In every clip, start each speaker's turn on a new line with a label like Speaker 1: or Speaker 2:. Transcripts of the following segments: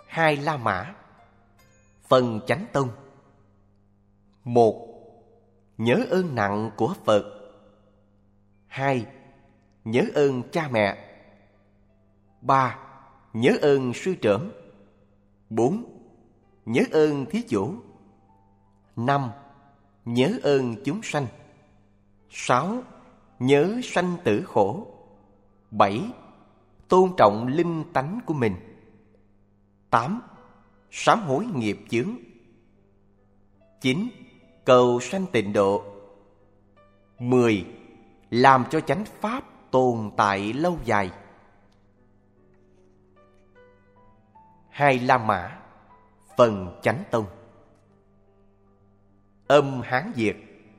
Speaker 1: Hai La Mã. Phần Chánh Tông. 1. Nhớ ơn nặng của Phật. 2. Nhớ ơn cha mẹ. 3. Nhớ ơn sư trưởng. 4. Nhớ ơn thí chủ. 5. Nhớ ơn chúng sanh. 6. Nhớ sanh tử khổ. 7. Tôn trọng linh tánh của mình. 8. Sám hối nghiệp chướng. 9. Cầu sanh tịnh độ. 10. Làm cho chánh pháp tồn tại lâu dài. Hai La Mã. Phần Chánh Tông. Âm Hán Việt.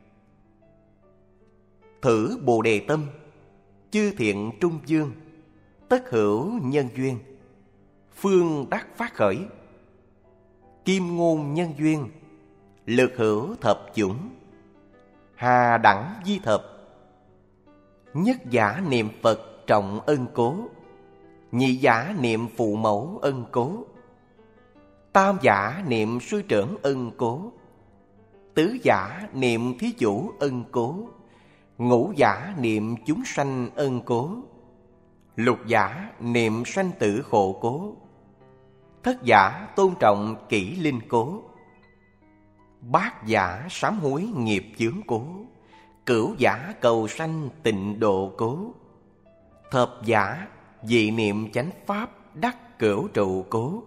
Speaker 1: Thử Bồ Đề tâm, chư thiện trung dương, tất hữu nhân duyên, phương đắc phát khởi. Kim ngôn nhân duyên, lực hữu thập chủng, hà đẳng di thập. Nhất giả niệm Phật trọng ân cố, nhị giả niệm phụ mẫu ân cố, tam giả niệm sư trưởng ân cố, tứ giả niệm thí chủ ân cố, ngũ giả niệm chúng sanh ân cố, lục giả niệm sanh tử khổ cố, thất giả tôn trọng kỷ linh cố, bát giả sám hối nghiệp chướng cố, cửu giả cầu sanh tịnh độ cố, thập giả dị niệm chánh pháp đắc cửu trụ cố.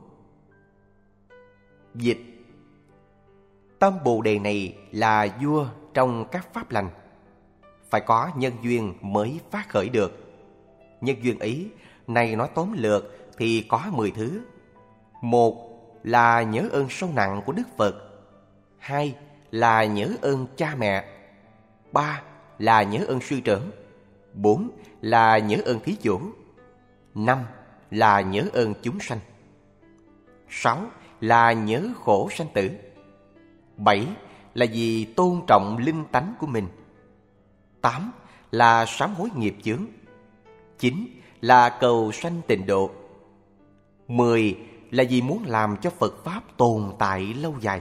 Speaker 1: Dịch: tâm Bồ Đề này là vua trong các pháp lành, phải có nhân duyên mới phát khởi được. Nhân duyên ấy, này nói tóm lược thì có 10 thứ. 1 là nhớ ơn sâu nặng của Đức Phật. 2 là nhớ ơn cha mẹ. 3 là nhớ ơn sư trưởng. 4 là nhớ ơn thí chủ. 5 là nhớ ơn chúng sanh. 6 là nhớ khổ sanh tử. 7 là vì tôn trọng linh tánh của mình. 8 là sám hối nghiệp chướng. 9 là cầu sanh tịnh độ. 10 là vì muốn làm cho Phật Pháp tồn tại lâu dài.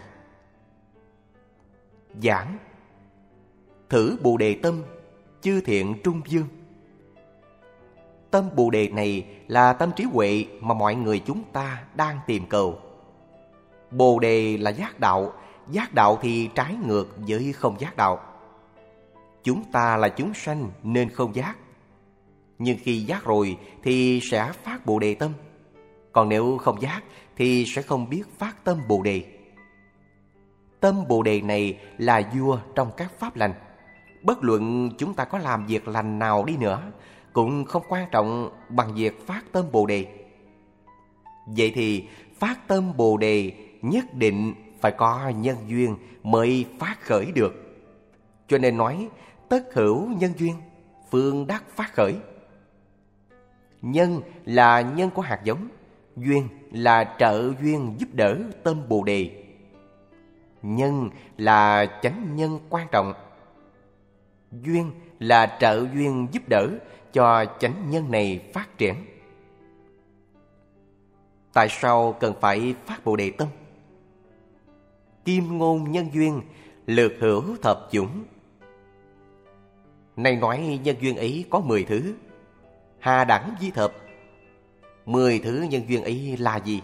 Speaker 1: Giảng: thử Bồ Đề tâm, chư thiện trung dương. Tâm Bồ Đề này là tâm trí huệ mà mọi người chúng ta đang tìm cầu. Bồ Đề là giác đạo thì trái ngược với không giác đạo. Chúng ta là chúng sanh nên không giác, nhưng khi giác rồi thì sẽ phát Bồ Đề tâm. Còn nếu không giác thì sẽ không biết phát tâm Bồ Đề. Tâm Bồ Đề này là vua trong các pháp lành. Bất luận chúng ta có làm việc lành nào đi nữa cũng không quan trọng bằng việc phát tâm Bồ Đề. Vậy thì phát tâm Bồ Đề nhất định phải có nhân duyên mới phát khởi được. Cho nên nói tất hữu nhân duyên, phương đắc phát khởi. Nhân là nhân của hạt giống, duyên là trợ duyên giúp đỡ tâm Bồ Đề. Nhân là chánh nhân quan trọng, duyên là trợ duyên giúp đỡ cho chánh nhân này phát triển. Tại sao cần phải phát Bồ Đề tâm? Kim ngôn nhân duyên, lược hữu thập chủng. Này nói nhân duyên ấy có 10 thứ, hà đẳng di thập. 10 thứ nhân duyên ấy là gì?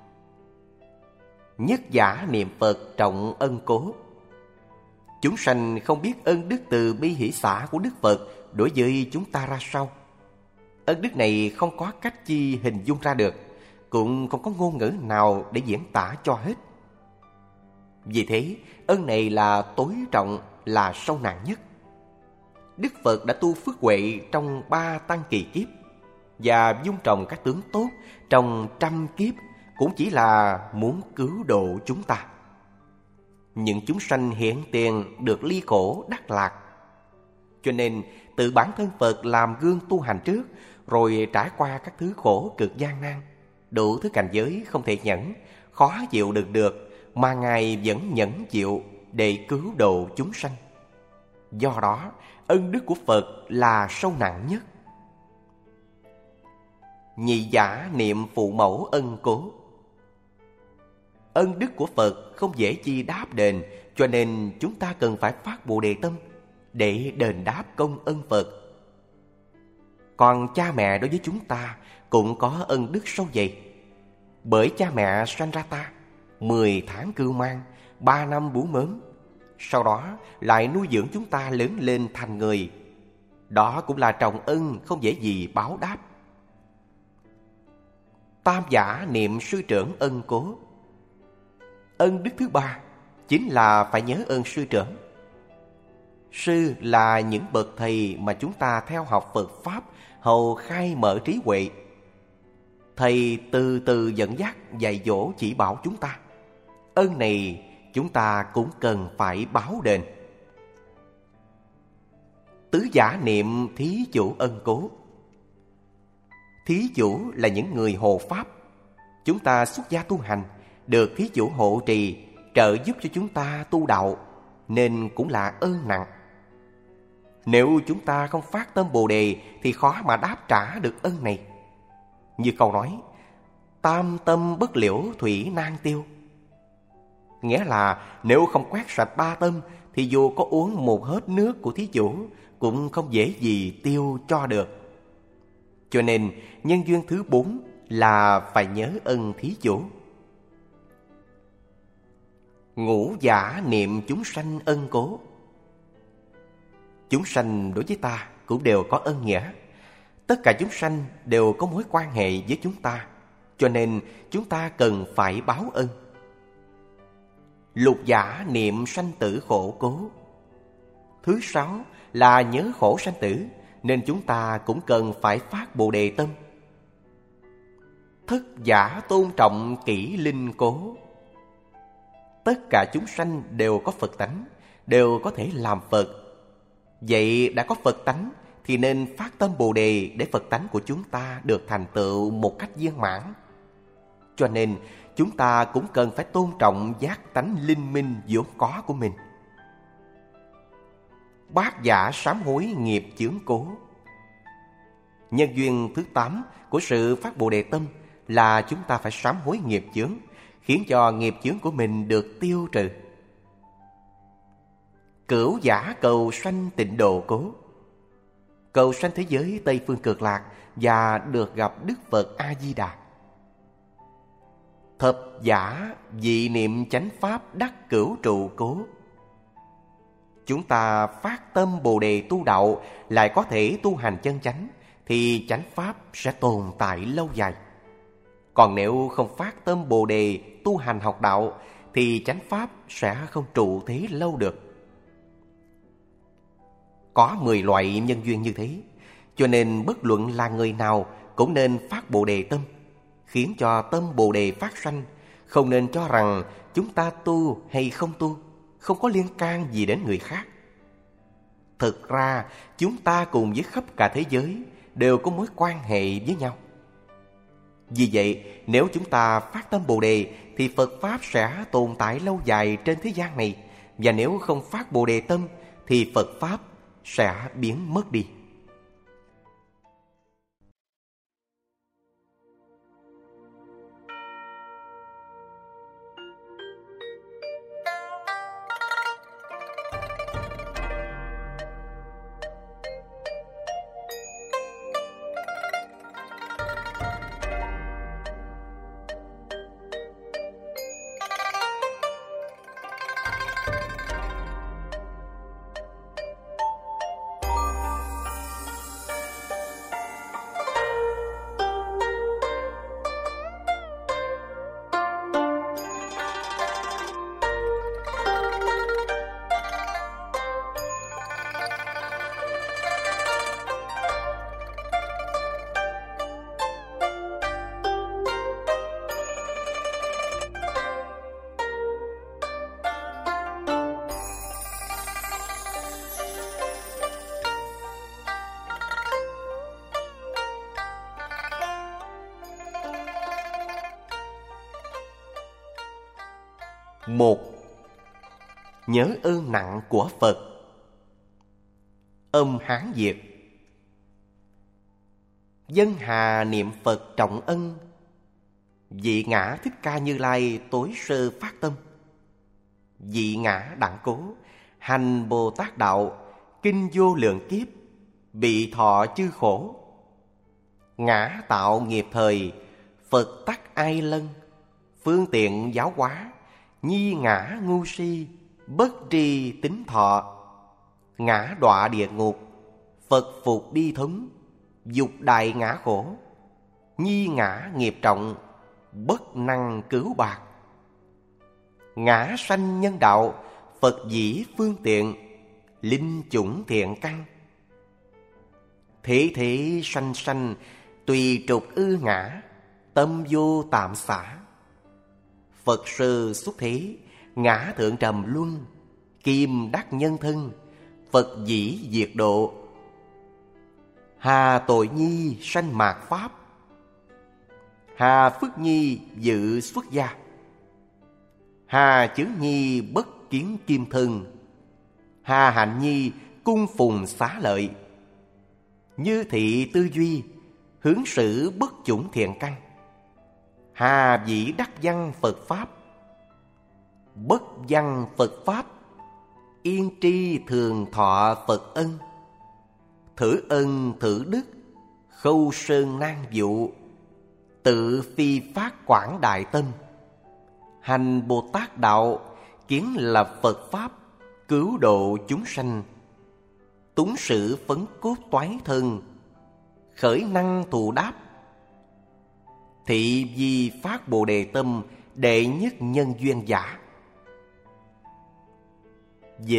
Speaker 1: Nhất giả niệm Phật trọng ân cố. Chúng sanh không biết ân đức từ bi hỷ xả của Đức Phật đối với chúng ta ra sao. Ân đức này không có cách chi hình dung ra được, cũng không có ngôn ngữ nào để diễn tả cho hết. Vì thế, ân này là tối trọng, là sâu nặng nhất. Đức Phật đã tu phước huệ trong 3 tăng kỳ kiếp và dung trồng các tướng tốt trong 100 kiếp, cũng chỉ là muốn cứu độ chúng ta. Những chúng sanh hiện tiền được ly khổ đắc lạc. Cho nên tự bản thân Phật làm gương tu hành trước, rồi trải qua các thứ khổ cực gian nan, đủ thứ cảnh giới không thể nhẫn, khó chịu được mà Ngài vẫn nhẫn chịu để cứu độ chúng sanh. Do đó, ân đức của Phật là sâu nặng nhất. Nhị giả niệm phụ mẫu ân cố. ân đức của Phật không dễ chi đáp đền, cho nên chúng ta cần phải phát Bồ Đề tâm để đền đáp công ân Phật. Còn cha mẹ đối với chúng ta cũng có ân đức sâu dày. Bởi cha mẹ sanh ra ta 10 tháng cưu mang, 3 năm bú mớm, sau đó lại nuôi dưỡng chúng ta lớn lên thành người. Đó cũng là trọng ân không dễ gì báo đáp. Tam giả niệm sư trưởng ân cố. Ân đức thứ ba chính là phải nhớ ơn sư trưởng. Sư là những bậc thầy mà chúng ta theo học Phật Pháp hầu khai mở trí huệ. Thầy từ từ dẫn dắt dạy dỗ chỉ bảo chúng ta. Ơn này chúng ta cũng cần phải báo đền. Tứ giả niệm thí chủ ân cố. Thí chủ là những người hộ pháp. Chúng ta xuất gia tu hành, được thí chủ hộ trì, trợ giúp cho chúng ta tu đạo, nên cũng là ơn nặng. Nếu chúng ta không phát tâm Bồ Đề thì khó mà đáp trả được ân này. Như câu nói, tam tâm bất liễu thủy nan tiêu. Nghĩa là nếu không quét sạch ba tâm thì dù có uống một hớp nước của thí chủ cũng không dễ gì tiêu cho được. Cho nên nhân duyên thứ 4 là phải nhớ ân thí chủ. Ngũ giả niệm chúng sanh ân cố. Chúng sanh đối với ta cũng đều có ân nghĩa. Tất cả chúng sanh đều có mối quan hệ với chúng ta, cho nên chúng ta cần phải báo ân. Lục giả niệm sanh tử khổ cố. Thứ 6 là nhớ khổ sanh tử, nên chúng ta cũng cần phải phát Bồ Đề tâm. Thất giả tôn trọng kỷ linh cố. Tất cả chúng sanh đều có Phật tánh, đều có thể làm Phật. Vậy đã có Phật tánh thì nên phát tâm Bồ Đề để Phật tánh của chúng ta được thành tựu một cách viên mãn. Cho nên chúng ta cũng cần phải tôn trọng giác tánh linh minh vốn có của mình. Bát giả sám hối nghiệp chướng cố. Nhân duyên thứ 8 của sự phát Bồ Đề tâm là chúng ta phải sám hối nghiệp chướng, khiến cho nghiệp chướng của mình được tiêu trừ. Cửu giả cầu sanh tịnh độ cố. Cầu sanh thế giới Tây Phương Cực Lạc và được gặp Đức Phật A-di-đà. Thập giả dị niệm chánh pháp đắc cửu trụ cố. Chúng ta phát tâm Bồ Đề tu đạo lại có thể tu hành chân chánh thì chánh pháp sẽ tồn tại lâu dài. Còn nếu không phát tâm Bồ Đề tu hành học đạo thì chánh pháp sẽ không trụ thế lâu được. Có 10 loại nhân duyên như thế, cho nên bất luận là người nào cũng nên phát Bồ Đề tâm, khiến cho tâm Bồ Đề phát sanh, không nên cho rằng chúng ta tu hay không tu không có liên can gì đến người khác. Thực ra chúng ta cùng với khắp cả thế giới đều có mối quan hệ với nhau. Vì vậy nếu chúng ta phát tâm Bồ Đề thì Phật Pháp sẽ tồn tại lâu dài trên thế gian này. Và nếu không phát Bồ Đề tâm thì Phật Pháp sẽ biến mất đi. Một, nhớ ơn nặng của Phật. Âm Hán Việt. Dân hà niệm Phật trọng ân, Vị Ngã Thích Ca Như Lai tối sơ phát tâm. Vị Ngã Đẳng Cố hành Bồ Tát đạo, kinh vô lượng kiếp, bị thọ chư khổ. Ngã tạo nghiệp thời, Phật tắc ai lân, phương tiện giáo hóa, nhi ngã ngu si, bất tri tính thọ. Ngã đọa địa ngục, Phật phục đi thống, dục đại ngã khổ. Nhi ngã nghiệp trọng, bất năng cứu bạc. Ngã sanh nhân đạo, Phật dĩ phương tiện, linh chủng thiện căn. Thế thế sanh sanh, tùy trục ư ngã, tâm vô tạm xả. Phật sơ xuất thế, ngã thượng trầm luân, kim đắc nhân thân, Phật dĩ diệt độ. Hà tội nhi sanh mạt pháp, hà phước nhi dự xuất gia. Hà chướng nhi bất kiến kim thân, hà hạnh nhi cung phùng xá lợi. Như thị tư duy, hướng xử bất chủng thiện căn. Hà dĩ đắc văn Phật Pháp, bất văn Phật Pháp, yên tri thường thọ Phật ân. Thử ân thử đức, khâu sơn nan vụ, tự phi phát quảng đại tâm. Hành Bồ Tát đạo, kiến lập Phật Pháp, cứu độ chúng sanh. Túng sự phấn cốt toái thân, khởi năng thù đáp. Thị vi phát Bồ Đề tâm, đệ nhất nhân duyên giả. Dịch: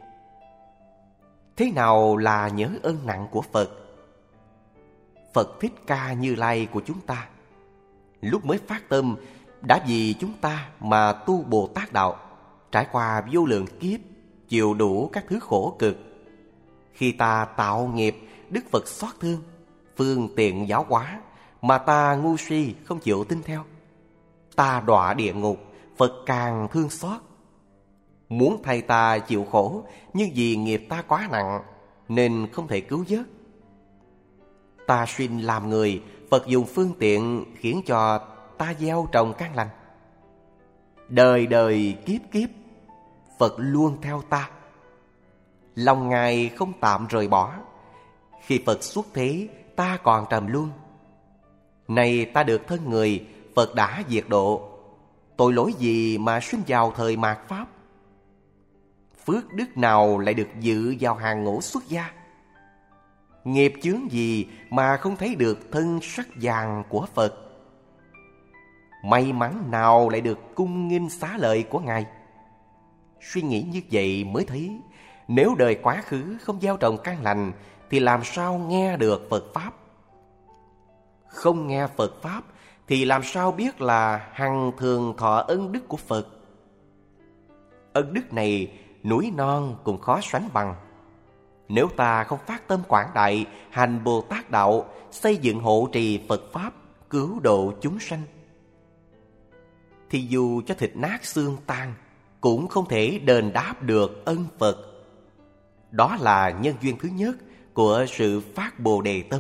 Speaker 1: thế nào là nhớ ơn nặng của Phật? Phật Thích Ca Như Lai của chúng ta, lúc mới phát tâm đã vì chúng ta mà tu Bồ Tát đạo, trải qua vô lượng kiếp, chịu đủ các thứ khổ cực. Khi ta tạo nghiệp, Đức Phật xót thương, phương tiện giáo hóa, mà ta ngu si không chịu tin theo. Ta đọa địa ngục, Phật càng thương xót. Muốn thay ta chịu khổ, nhưng vì nghiệp ta quá nặng nên không thể cứu vớt. Ta sinh làm người, Phật dùng phương tiện khiến cho ta gieo trồng căn lành. Đời đời kiếp kiếp, Phật luôn theo ta. Lòng Ngài không tạm rời bỏ. Khi Phật xuất thế, ta còn trầm luân. Này ta được thân người, Phật đã diệt độ. Tội lỗi gì mà sinh vào thời mạt Pháp? Phước đức nào lại được dự vào hàng ngũ xuất gia? Nghiệp chướng gì mà không thấy được thân sắc vàng của Phật? May mắn nào lại được cung nghinh xá lợi của Ngài? Suy nghĩ như vậy mới thấy, nếu đời quá khứ không gieo trồng căn lành thì làm sao nghe được Phật Pháp? Không nghe Phật Pháp thì làm sao biết là hằng thường thọ ân đức của Phật? Ân đức này núi non cũng khó sánh bằng. Nếu ta không phát tâm quảng đại, hành Bồ Tát đạo, xây dựng hộ trì Phật Pháp, cứu độ chúng sanh, thì dù cho thịt nát xương tan cũng không thể đền đáp được ân Phật. Đó là nhân duyên thứ nhất của sự phát Bồ Đề tâm.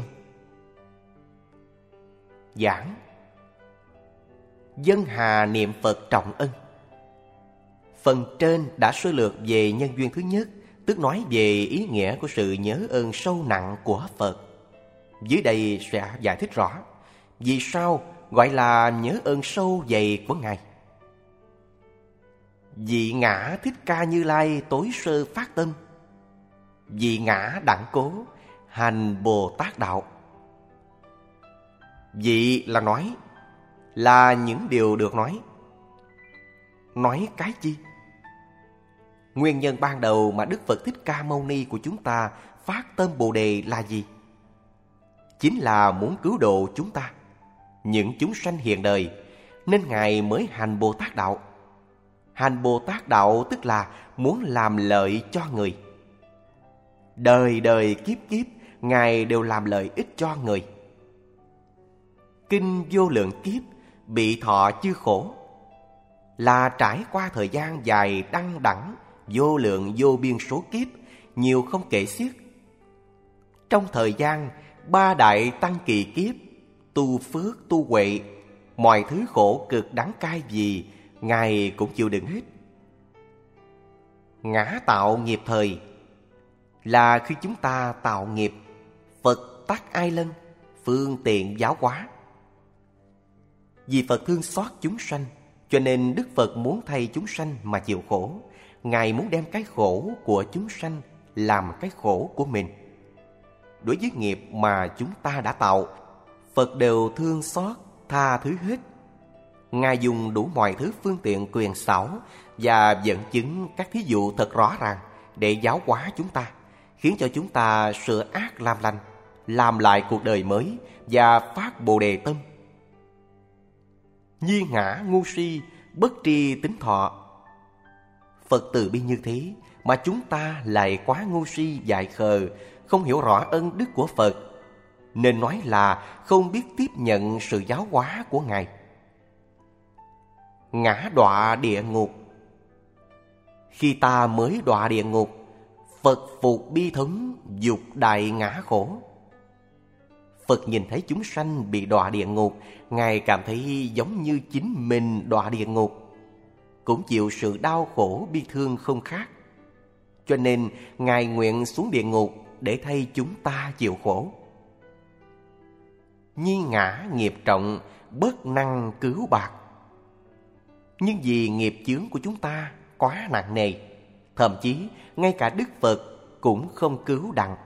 Speaker 1: Giảng: dân hà niệm Phật trọng ân. Phần trên đã sơ lược về nhân duyên thứ nhất, tức nói về ý nghĩa của sự nhớ ơn sâu nặng của Phật. Dưới đây sẽ giải thích rõ vì sao gọi là nhớ ơn sâu dày của Ngài. Vị Ngã Thích Ca Như Lai tối sơ phát tâm. Vị Ngã Đẳng Cố hành Bồ Tát đạo. Vị là nói, là những điều được nói. Nói cái chi? Nguyên nhân ban đầu mà Đức Phật Thích Ca Mâu Ni của chúng ta phát tâm Bồ Đề là gì? Chính là muốn cứu độ chúng ta, những chúng sanh hiện đời, nên Ngài mới hành Bồ Tát đạo. Hành Bồ Tát đạo tức là muốn làm lợi cho người. Đời đời kiếp kiếp, Ngài đều làm lợi ích cho người. Kinh vô lượng kiếp, bị thọ chư khổ, là trải qua thời gian dài đăng đẳng, vô lượng vô biên số kiếp, nhiều không kể xiết. Trong thời gian 3 đại tăng kỳ kiếp, tu phước tu huệ, mọi thứ khổ cực đắng cay gì Ngài cũng chịu đựng hết. Ngã tạo nghiệp thời là khi chúng ta tạo nghiệp, Phật tắc ai lân, phương tiện giáo hóa. Vì Phật thương xót chúng sanh, cho nên Đức Phật muốn thay chúng sanh mà chịu khổ. Ngài muốn đem cái khổ của chúng sanh làm cái khổ của mình. Đối với nghiệp mà chúng ta đã tạo, Phật đều thương xót, tha thứ hết. Ngài dùng đủ mọi thứ phương tiện quyền xảo và dẫn chứng các thí dụ thật rõ ràng để giáo hóa chúng ta, khiến cho chúng ta sửa ác làm lành, làm lại cuộc đời mới và phát Bồ Đề tâm. Nhi ngã ngu si, bất tri tính thọ. Phật từ bi như thế mà chúng ta lại quá ngu si dại khờ, không hiểu rõ ân đức của Phật, nên nói là không biết tiếp nhận sự giáo hóa của Ngài. Ngã đọa địa ngục. Khi ta mới đọa địa ngục, Phật phục bi thống, dục đại ngã khổ. Phật nhìn thấy chúng sanh bị đọa địa ngục, Ngài cảm thấy giống như chính mình đọa địa ngục, cũng chịu sự đau khổ bi thương không khác. Cho nên Ngài nguyện xuống địa ngục để thay chúng ta chịu khổ. Nhi ngã nghiệp trọng, bất năng cứu bạc. Nhưng vì nghiệp chướng của chúng ta quá nặng nề, thậm chí ngay cả Đức Phật cũng không cứu đặng.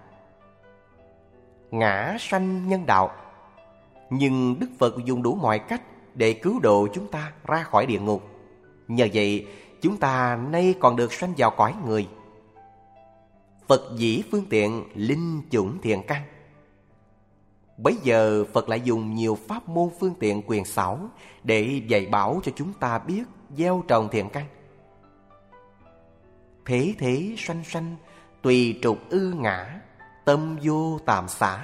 Speaker 1: Ngã sanh nhân đạo. Nhưng Đức Phật dùng đủ mọi cách để cứu độ chúng ta ra khỏi địa ngục. Nhờ vậy chúng ta nay còn được sanh vào cõi người. Phật dĩ phương tiện linh chủng thiện căn. Bấy giờ Phật lại dùng nhiều pháp môn phương tiện quyền xảo để dạy bảo cho chúng ta biết gieo trồng thiện căn. Thế thế sanh sanh, tùy trục ư ngã, tâm vô tạm xả.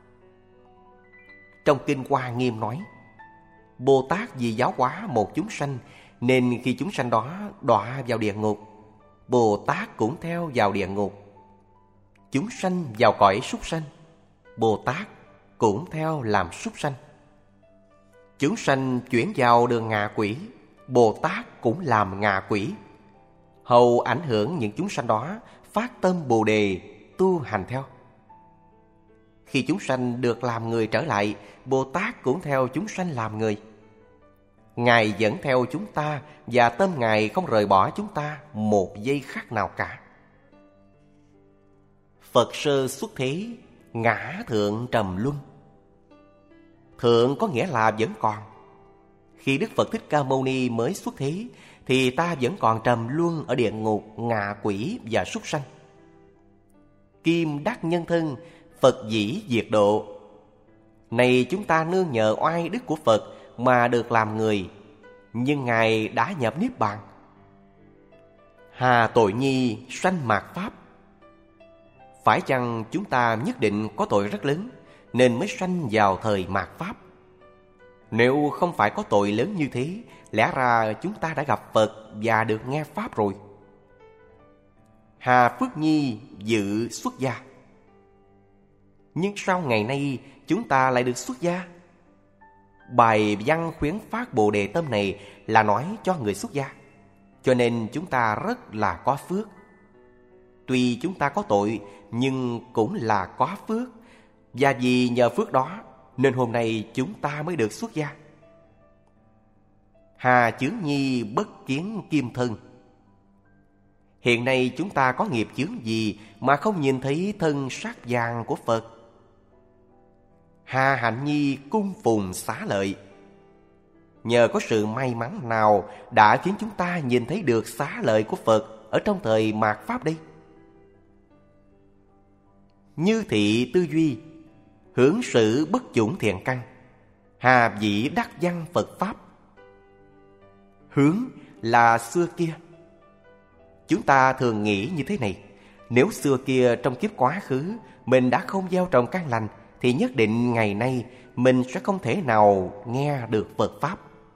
Speaker 1: Trong Kinh Hoa Nghiêm nói, Bồ Tát vì giáo hóa một chúng sanh, nên khi chúng sanh đó đọa vào địa ngục, Bồ Tát cũng theo vào địa ngục. Chúng sanh vào cõi súc sanh, Bồ Tát cũng theo làm súc sanh. Chúng sanh chuyển vào đường ngạ quỷ, Bồ Tát cũng làm ngạ quỷ. Hầu ảnh hưởng những chúng sanh đó phát tâm Bồ Đề, tu hành theo. Khi chúng sanh được làm người trở lại, Bồ Tát cũng theo chúng sanh làm người. Ngài dẫn theo chúng ta và tâm Ngài không rời bỏ chúng ta một giây khắc nào cả. Phật sơ xuất thế, ngã thượng trầm luân. Thượng có nghĩa là vẫn còn. Khi Đức Phật Thích Ca Mâu Ni mới xuất thế thì ta vẫn còn trầm luân ở địa ngục, ngạ quỷ và súc sanh. Kim đắc nhân thân, Phật dĩ diệt độ. Này chúng ta nương nhờ oai đức của Phật mà được làm người, nhưng Ngài đã nhập Niết Bàn. Hà tội nhi sanh mạt Pháp. Phải chăng chúng ta nhất định có tội rất lớn nên mới sanh vào thời mạt Pháp? Nếu không phải có tội lớn như thế, lẽ ra chúng ta đã gặp Phật và được nghe Pháp rồi. Hà Phước Nhi dự xuất gia. Nhưng sao ngày nay chúng ta lại được xuất gia? Bài văn khuyến phát Bồ Đề tâm này là nói cho người xuất gia, cho nên chúng ta rất là có phước. Tuy chúng ta có tội nhưng cũng là có phước, và vì nhờ phước đó nên hôm nay chúng ta mới được xuất gia. Hà chướng nhi bất kiến kim thân. Hiện nay chúng ta có nghiệp chướng gì mà không nhìn thấy thân sắc vàng của Phật? Hà hạnh nhi cung phùng xá lợi. Nhờ có sự may mắn nào đã khiến chúng ta nhìn thấy được xá lợi của Phật ở trong thời mạt Pháp đây? Như thị tư duy, hướng xử bất chủng thiện căn. Hà dĩ đắc văn Phật Pháp. Hướng là xưa kia. Chúng ta thường nghĩ như thế này: nếu xưa kia trong kiếp quá khứ mình đã không gieo trồng căn lành thì nhất định ngày nay mình sẽ không thể nào nghe được Phật Pháp.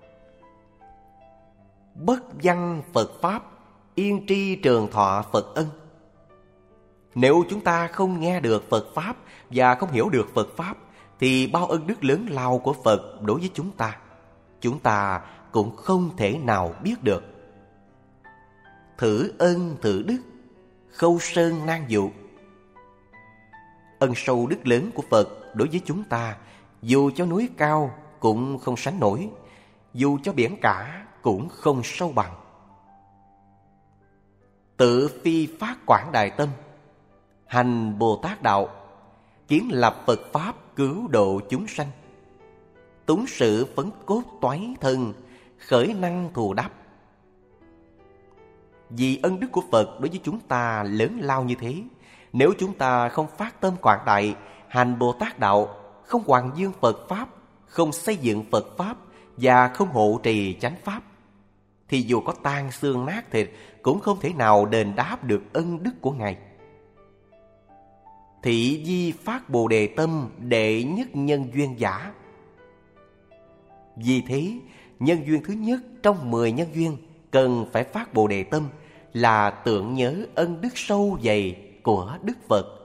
Speaker 1: Bất văn Phật Pháp, yên tri trường thọ Phật ân. Nếu chúng ta không nghe được Phật Pháp và không hiểu được Phật Pháp thì bao ân đức lớn lao của Phật đối với chúng ta. chúng ta cũng không thể nào biết được. Thử ân thử đức, khâu sơn nan dụ. Ân sâu đức lớn của Phật đối với chúng ta, dù cho núi cao cũng không sánh nổi, dù cho biển cả cũng không sâu bằng. Tự phi phát quảng đại tâm, hành Bồ Tát đạo, kiến lập Phật Pháp cứu độ chúng sanh. Túng sự phấn cốt toái thân, khởi năng thù đắp. Vì ân đức của Phật đối với chúng ta lớn lao như thế, nếu chúng ta không phát tâm quảng đại, hành Bồ Tát đạo, không hoàng dương Phật Pháp, không xây dựng Phật Pháp và không hộ trì chánh Pháp, thì dù có tan xương nát thịt cũng không thể nào đền đáp được ân đức của Ngài. Thị di phát Bồ Đề tâm, đệ nhất nhân duyên giả. Vì thế, nhân duyên thứ nhất trong 10 nhân duyên cần phải phát Bồ Đề tâm là tưởng nhớ ân đức sâu dày của Đức Phật.